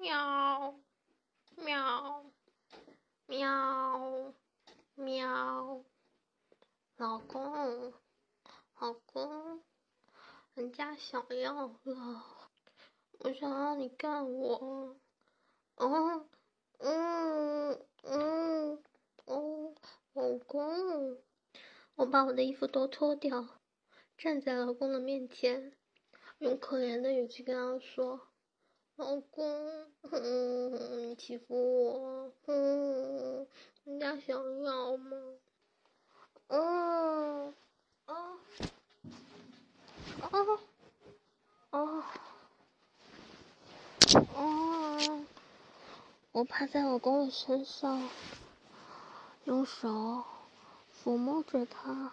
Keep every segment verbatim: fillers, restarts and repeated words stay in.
喵喵喵喵，老公，老公，人家想要了，我想要你干我，嗯嗯嗯哦，老公，我把我的衣服都脱掉，站在老公的面前，用可怜的语气跟他说：“老公，嗯，你欺负我，嗯，人家想要吗？嗯，啊啊啊啊！我趴在老公的身上，用手抚摸着他，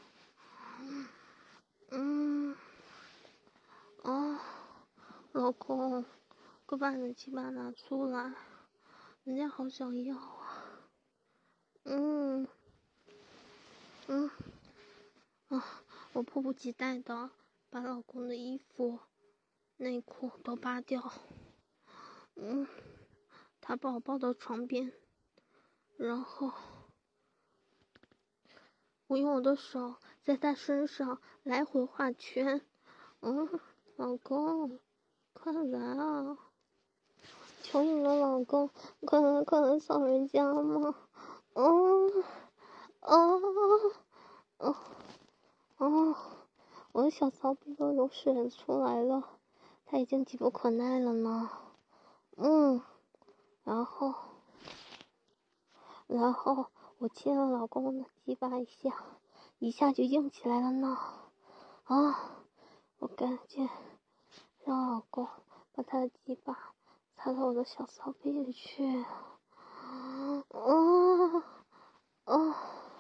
嗯，啊，老公，快把你的鸡巴拿出来，人家好想要啊，嗯嗯啊！我迫不及待的把老公的衣服、内裤都扒掉，嗯，他把我抱到床边，然后我用我的手在他身上来回画圈，嗯，老公，快来啊！求你了，老公，快来快来扫人家嘛！哦哦哦哦，我的小骚逼都流水出来了，他已经急不可耐了呢。嗯，然后，然后我亲了老公的鸡巴一下，一下就硬起来了呢。啊，我赶紧让老公把他的鸡巴插到我的小骚逼里去。啊啊啊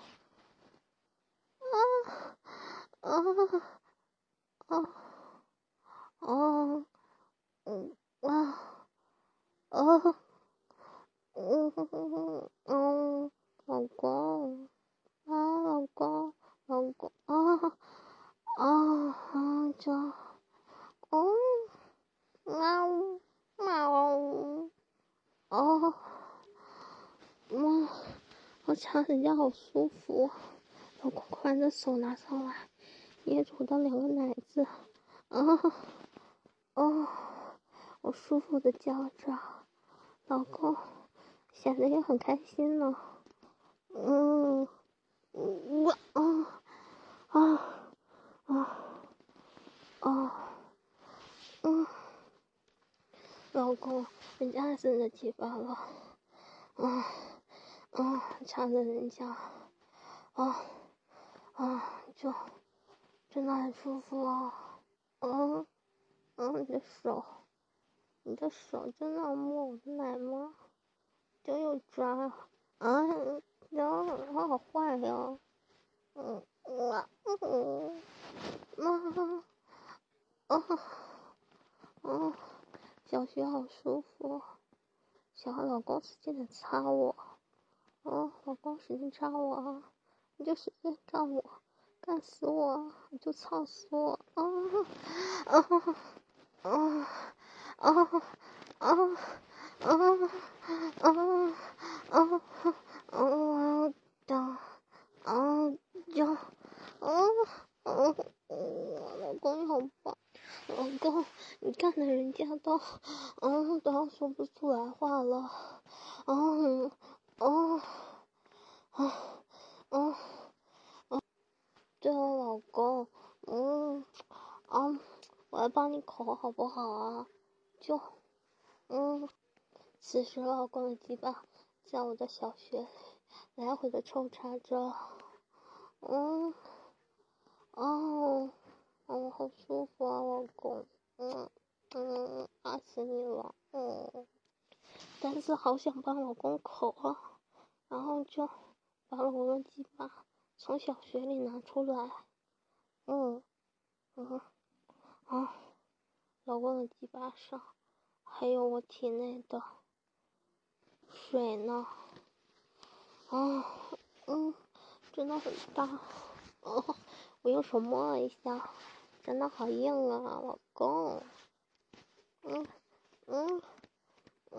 啊啊啊！嗯啊啊嗯嗯，老公啊，老公，老公啊啊啊！这，嗯，喵喵，哦，嗯，我掐人家好舒服，老公快把手拿上来，捏住我的两个奶子，啊，哦，我舒服的叫着，老公显得也很开心呢，嗯，我啊啊啊啊，嗯，老公，人家真的起发了，啊啊，缠着人家，啊啊，就真的很舒服啊，嗯嗯，你的手，你的手真的摸我的奶吗？就又抓，啊，然后我好坏呀，嗯啊嗯嗯啊啊，小穴好舒服，想要老公使劲的擦我，啊，老公使劲插我啊，你就使劲干我，干死我，你就操死我，啊啊啊啊啊啊啊啊啊的啊就啊啊！老公你好棒，老公你干的人家都啊都要说不出来话了，啊啊啊啊啊！对了，老公，嗯啊，我来帮你口好不好啊？就嗯。此时，老公的鸡巴在我的小穴里来回的抽插着，嗯，哦，哦，好舒服啊，老公，嗯嗯，爱死你了，嗯，但是好想帮老公口啊，然后就把老公的鸡巴从小穴里拿出来，嗯嗯啊，老公的鸡巴上还有我体内的水呢。啊，嗯，真的很大，哦，我用手摸了一下，真的好硬啊，老公，嗯嗯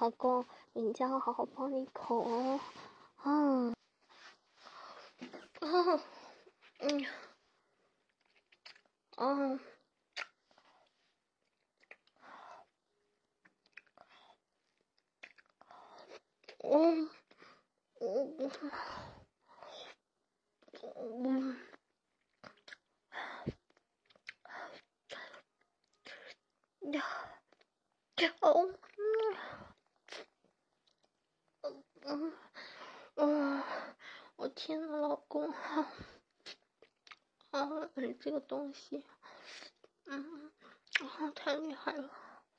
老公，人家要好好帮你口哦。嗯，啊，嗯，啊，嗯，嗯，嗯，呀，哦，嗯，嗯，我天呐，老公，啊，你这个东西，嗯，啊，太厉害了，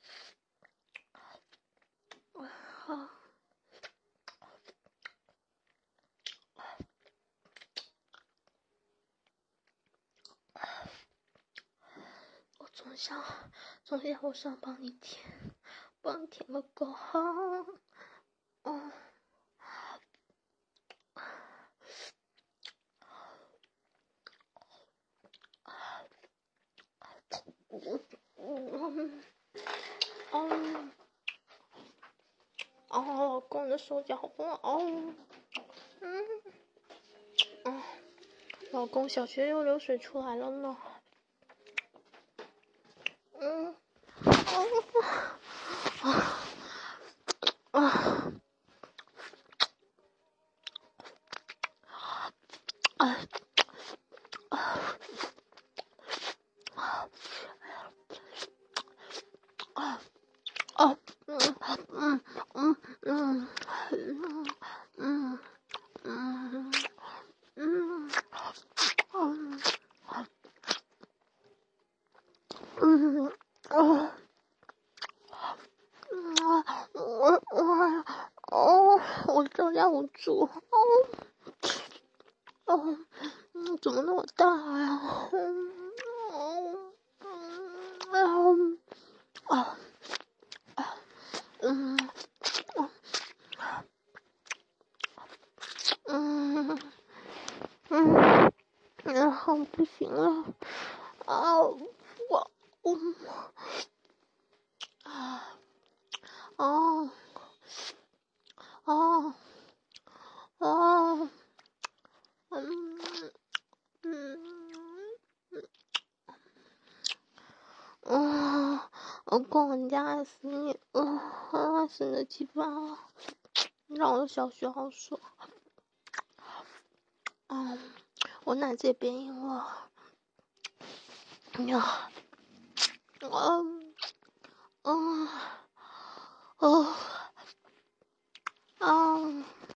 啊，我从小，从小我是要帮你舔，帮你舔个够，哈，哦，嗯，嗯，哦，哦，老公的手脚好不好？哦，嗯，哦，老公，小穴又流水出来了呢。嗯，啊啊啊啊啊！嗯嗯嗯嗯嗯嗯嗯嗯嗯嗯啊！我我哦，我招架不住哦哦，嗯，怎么那么大呀？嗯哦嗯啊啊嗯嗯嗯，然后不行了啊！我嗯啊哦哦哦嗯嗯嗯，我跟人家爱死你，嗯，爱死你的鸡巴了，让我的小穴好爽。嗯，我奶子也变硬了。呀，嗯嗯哦啊。